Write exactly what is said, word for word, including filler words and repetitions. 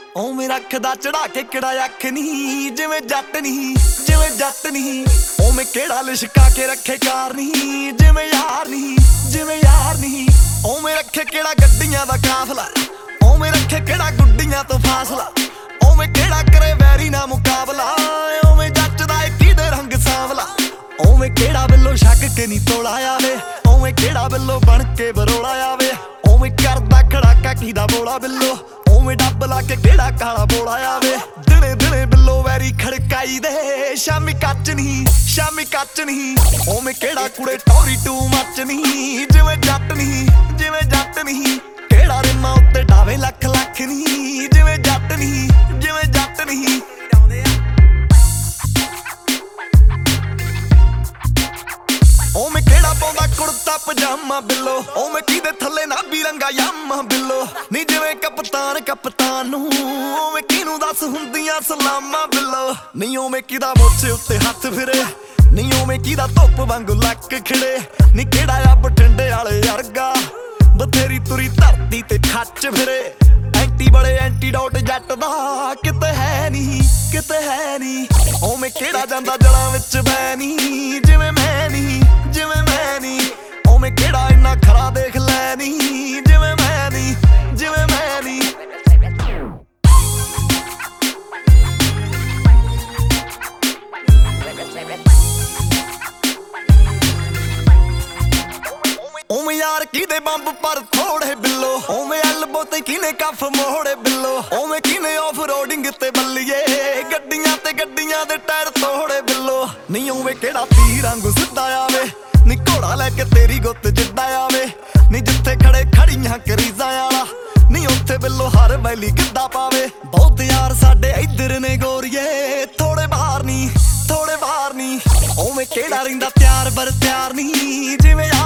ਓਵੇਂ ਰੱਖਦਾ ਚੜਾ ਕੇ ਕਿਹੜਾ ਅੱਖ ਨਹੀਂ, ਜਿਵੇਂ ਜੱਟ ਨਹੀਂ ਜਿਵੇਂ ਜੱਟ ਨਹੀਂ। ਓਵੇਂ ਕਿਹੜਾ ਲਿਸ਼ਕਾ ਕੇ ਰੱਖੇ ਕਾਰ ਨਹੀਂ, ਜਿਵੇਂ ਯਾਰ ਨਹੀਂ ਜਿਵੇਂ ਯਾਰ ਨਹੀਂ। ਓਵੇਂ ਰੱਖੇ ਕਿਹੜਾ ਗੱਡੀਆਂ ਦਾ ਕਾਫਲਾ, ਓਵੇਂ ਰੱਖੇ ਕਿਹੜਾ ਗੁੱਡੀਆਂ ਤੋਂ ਫਾਸਲਾ। ਓਵੇਂ ਕਿਹੜਾ ਕਰੇ ਵੈਰੀ ਨਾ ਮੁਕਾਬਲਾ, ਓਵੇਂ ਜੱਚਦਾ ਏ ਕਿਹਦੇ ਰੰਗ ਸਾਂਵਲਾ। ਓਵੇਂ ਕਿਹੜਾ ਬਿੱਲੋ ਛੱਕ ਕੇ ਨਹੀਂ ਤੋਲਾ ਆਵੇ, ਓਵੇਂ ਕਿਹੜਾ ਬਿੱਲੋ ਬਣ ਕੇ ਬਰੋਲਾ ਆਵੇ। ਓਵੇਂ ਕਰਦਾ ਖੜਾਕਾ ਕਿਹਦਾ ਬੋਲਾ ਬਿੱਲੋ, ਓਵੇਂ ਡੱਬ ਲਾ ਕੇ ਕਿਹੜਾ ਕਾਲਾ ਬੋਲਾ ਆਵੇ। ਦਿਨੇ ਦਿਨੇ ਬਿੱਲੋ ਵੈਰੀ ਖੜਕਾਈ ਦੇ, ਸ਼ਾਮੀ ਕੱਚ ਨਹੀਂ ਸ਼ਾਮੀ ਕੱਚ ਨਹੀਂ। ਓਵੇਂ ਕਿਹੜਾ ਕੁੜੇ ਟੌਰੀ ਟੂ ਮੱਚ ਨਹੀਂ, ਜਿਵੇਂ ਜੱਟ ਨਹੀਂ ਜਿਵੇਂ ਜੱਟ ਨਹੀਂ। ਕਿਹੜਾ ਰਿਮਾਂ ਉੱਤੇ ਡਾਵੇ ਲੱਖ ਲੱਖ ਨਹੀਂ, ਜਿਵੇਂ ਜੱਟ ਨਹੀਂ ਜਿਵੇਂ ਜੱਟ ਨਹੀਂ। ਓਵੇਂ ਕਿਹੜਾ ਪਾਉਂਦਾ ਕੁੜਤਾ ਪਜਾਮਾ ਬਿੱਲੋ, ਓਵੇਂ ਕਿਹਦੇ ਥੱਲੇ ਨਾ ਵੀ ਰੰਗਾ ਯਾਮਾ ਬਿੱਲੋ। ਨੀ ਜਿਵੇਂ ਕਪਤਾਨ ਕਪਤਾਨ ਨੂੰ, ਓਵੇਂ ਕਿਹਨੂੰ ਦੱਸ ਹੁੰਦੀਆਂ ਸਲਾਮਾਂ ਬਿੱਲੋ। ਨੀ ਓਵੇਂ ਕਿਹਦਾ ਮੋਛੇ ਉੱਤੇ ਹੱਥ ਫਿਰੇ, ਨੀ ਓਵੇਂ ਕਿਹਦਾ ਧੁੱਪ ਵਾਂਗੂ ਲੱਕ ਖਿੜੇ। ਨੀ ਕਿਹੜਾ ਆ ਬਠਿੰਡੇ ਵਾਲੇ ਵਰਗਾ, ਬਥੇਰੀ ਤੁਰੀ ਧਰਤੀ ਤੇ ਖੱਚ ਫਿਰੇ। ਐਂਟੀ ਬੜੇ ਐਂਟੀਡੋਟ ਜੱਟ ਦਾ ਕਿਤੇ ਹੈ ਨਹੀਂ ਕਿਤੇ ਹੈ ਨਹੀਂ। ਓਵੇਂ ਕਿਹੜਾ ਜਾਂਦਾ ਜੜਾਂ ਵਿੱਚ ਬੈ ਨਹੀਂ, ਜਿਵੇਂ ਮੈਂ ਨਹੀਂ ਜਿਵੇਂ ਮੈਂ ਨਹੀਂ। ਓਵੇਂ ਕਿਹੜਾ ਇੰਨਾ ਖਰਾ ਦੇਖ ਲੈ ਨਹੀਂ, ਜਿਵੇਂ ਮੈਂ ਨਹੀਂ ਜਿਵੇਂ ਮੈਂ ਨਹੀਂ। ਓਵੇਂ ਯਾਰ ਕਿਹਦੇ ਬੰਬ ਪਰ ਥੋੜੇ ਬਿੱਲੋ, ਓਵੇਂ ਐਲਬੋ ਤੇ ਕਿਨੇ ਕੱਫ ਮੋੜੇ ਬਿੱਲੋ। ਓਵੇਂ ਕਿਨੇ ਆਫ ਰੋਡਿੰਗ ਤੇ ਬੱਲੀਏ, ਗੱਡੀਆਂ ਤੇ ਗੱਡੀਆਂ ਦੇ ਟਾਇਰ ਤੋੜੇ ਬਿੱਲੋ। ਨਹੀਂ ਓਵੇਂ ਕਿਹੜਾ ਤੀਰ ਵਾਂਗੂ ਸਿੱਧਾ ਆਵੇ, ਨੀ ਘੋੜਾ ਲੈ ਕੇ ਤੇਰੀ ਗੁੱਤ ਜਿੱਡਾ ਆਵੇ। ਨੀ ਜਿੱਥੇ ਖੜੇ ਖੜੀਆਂ ਕਰੀਜ਼ਾਂ ਵਾਲਾ, ਨੀ ਉੱਥੇ ਬਿੱਲੋ ਹਰ ਵੈਲੀ ਗਿੱਧਾ ਪਾਵੇ। ਬਹੁਤ ਯਾਰ ਸਾਡੇ ਇੱਧਰ ਨੇ ਗੋਰੀਏ, ਥੋੜੇ ਬਾਹਰ ਨਹੀਂ ਥੋੜੇ ਬਾਹਰ ਨਹੀਂ। ਓਵੇਂ ਕਿਹੜਾ ਰਹਿੰਦਾ ਤਿਆਰ ਬਰ ਤਿਆਰ ਨਹੀਂ, ਜਿਵੇਂ